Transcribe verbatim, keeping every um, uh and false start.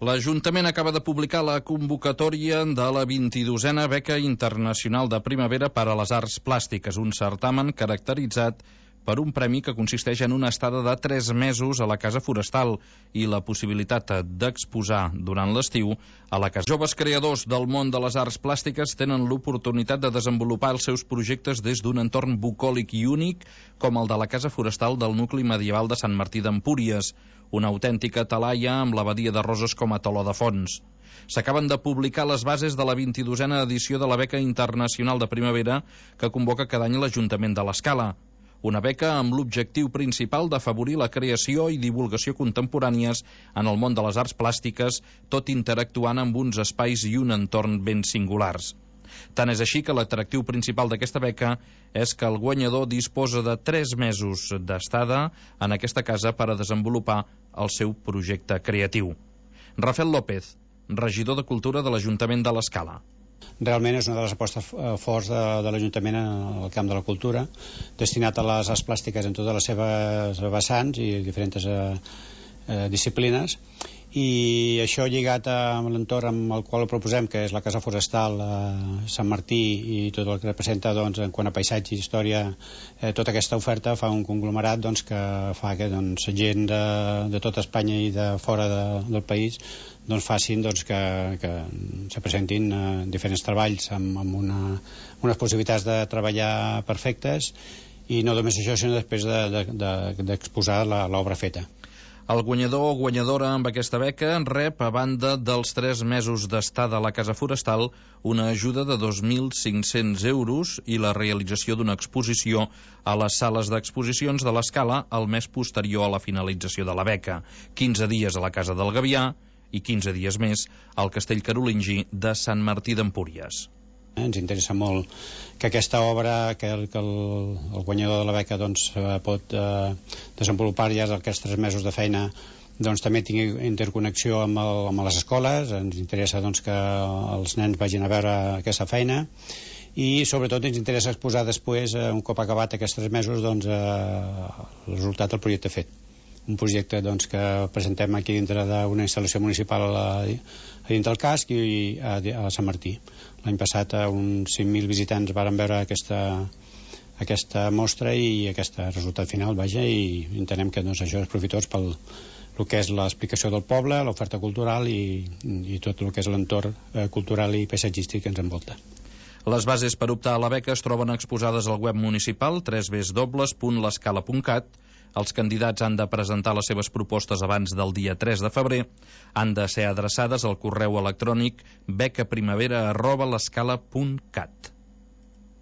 L'Ajuntament acaba de publicar la convocatòria de la vint-i-dosena Beca Internacional de Primavera per a les Arts Plàstiques, un certamen caracteritzat per un premi que consisteix en una estada de tres mesos a la Casa Forestal i la possibilitat d'exposar durant l'estiu a la casa. Joves creadors del món de les arts plàstiques tenen l'oportunitat de desenvolupar els seus projectes des d'un entorn bucòlic i únic com el de la Casa Forestal del nucli medieval de Sant Martí d'Empúries, una autèntica talaia amb l'abadia de Roses com a teló de fons. S'acaben de publicar les bases de la vint-i-dosena edició de la Beca Internacional de Primavera que convoca cada any l'Ajuntament de l'Escala. Una beca amb l'objectiu principal d'afavorir la creació i divulgació contemporànies en el món de les arts plàstiques, tot interactuant amb uns espais i un entorn ben singulars. Tant és així que l'atractiu principal d'aquesta beca és que el guanyador disposa de tres mesos d'estada en aquesta casa per a desenvolupar el seu projecte creatiu. Rafael López, regidor de Cultura de l'Ajuntament de l'Escala. Realment és una de les apostes forts de, de l'Ajuntament al camp de la cultura, destinat a les arts plàstiques en totes les seves vessants i diferents eh, eh, disciplines, i això lligat amb l'entorn amb el qual ho proposem, que és la Casa Forestal, eh, Sant Martí i tot el que representa doncs, en quant a paisatge i història, eh, tota aquesta oferta fa un conglomerat doncs, que fa que doncs, gent de, de tota Espanya i de fora de, del país doncs facin doncs, que, que se presentin eh, diferents treballs amb, amb una, unes possibilitats de treballar perfectes, i no només això, sinó després d'exposar de, de, de, l'obra feta. El guanyador o guanyadora amb aquesta beca rep, a banda dels tres mesos d'estada a la Casa Forestal, una ajuda de dos mil cinc-cents euros i la realització d'una exposició a les sales d'exposicions de l'Escala el mes posterior a la finalització de la beca, quinze dies a la Casa del Gavià i quinze dies més al Castell Carolingi de Sant Martí d'Empúries. Ens interessa molt que aquesta obra, que el, que el, el guanyador de la beca doncs, pot eh, desenvolupar ja aquests tres mesos de feina, doncs, també tingui interconnexió amb, el, amb les escoles. Ens interessa doncs, que els nens vagin a veure aquesta feina, i sobretot ens interessa exposar després, eh, un cop acabat aquests tres mesos, doncs, eh, el resultat del projecte fet. Un projecte doncs, que presentem aquí dintre d'una instal·lació municipal a, a dins del casc i a, a Sant Martí. L'any passat uns cinc mil visitants varen veure aquesta, aquesta mostra i aquest resultat final, vaja, i entenem que doncs, això és profitós pel el que és l'explicació del poble, l'oferta cultural i, i tot el que és l'entorn eh, cultural i paisatgístic que ens envolta. Les bases per optar a la beca es troben exposades al web municipal w w w punt l'escala punt cat. Els candidats han de presentar les seves propostes abans del dia tres de febrer, han de ser adreçades al correu electrònic becaprimavera arroba l'escala punt cat.